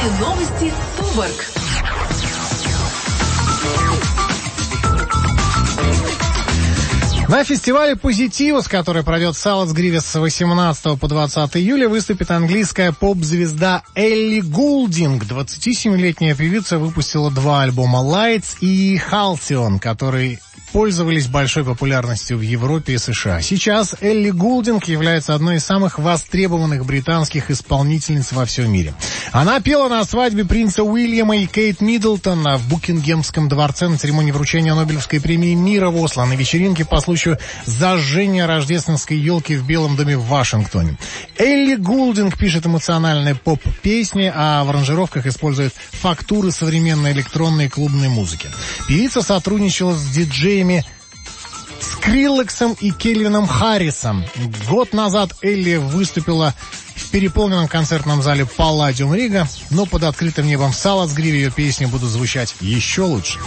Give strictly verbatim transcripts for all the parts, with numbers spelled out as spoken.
Музыкальные новости Туборг. На фестивале «Позитивус», который пройдет в Салацгриве с восемнадцатого по двадцатое июля, выступит английская поп-звезда Элли Гулдинг. двадцатисемилетняя певица выпустила два альбома «Lights» и «Halcyon», которые пользовались большой популярностью в Европе и США. Сейчас Элли Гулдинг является одной из самых востребованных британских исполнительниц во всем мире. Она пела на свадьбе принца Уильяма и Кейт Миддлтон в Букингемском дворце на церемонии вручения Нобелевской премии мира в Осло, на вечеринке по случаю зажжения рождественской елки в Белом доме в Вашингтоне. Элли Гулдинг пишет эмоциональные поп-песни, а в аранжировках использует фактуры современной электронной и клубной музыки. Певица сотрудничала с диджеями Скриллексом и Кельвином Харрисом. Год назад Элли выступила в переполненном концертном зале Палладиум Рига, но под открытым небом в Салацгриве ее песни будут звучать еще лучше.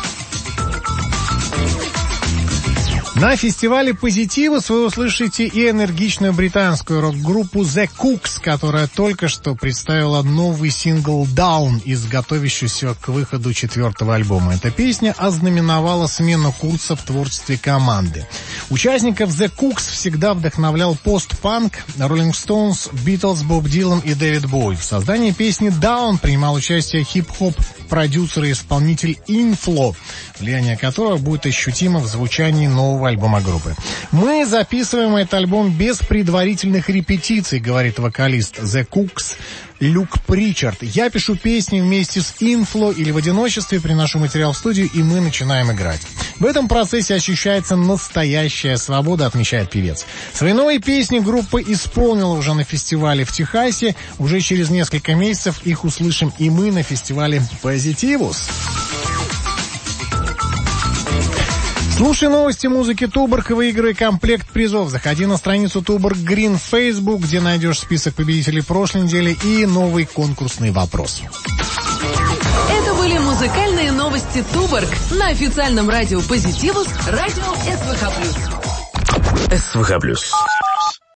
На фестивале «Позитивус» вы услышите и энергичную британскую рок-группу The Cooks, которая только что представила новый сингл «Down» из готовящегося к выходу четвертого альбома. Эта песня ознаменовала смену курса в творчестве команды. Участников The Cooks всегда вдохновлял пост-панк, Rolling Stones, Beatles, Боб Дилан и Дэвид Боуи. В создании песни «Down» принимал участие хип-хоп продюсер и исполнитель Inflo, влияние которого будет ощутимо в звучании нового альбома группы. «Мы записываем этот альбом без предварительных репетиций», говорит вокалист The Cooks Люк Причард. «Я пишу песни вместе с Inflo или в одиночестве, приношу материал в студию, и мы начинаем играть. В этом процессе ощущается настоящая свобода», отмечает певец. Свои новые песни группа исполнила уже на фестивале в Техасе. Уже через несколько месяцев их услышим и мы на фестивале «Позитивус». Слушай новости музыки Туборг и выиграй комплект призов. Заходи на страницу Туборг Грин в Facebook, где найдешь список победителей прошлой недели и новый конкурсный вопрос. Это были музыкальные новости Туборг на официальном радио «Позитивус», радио СВХ плюс. СВХ плюс.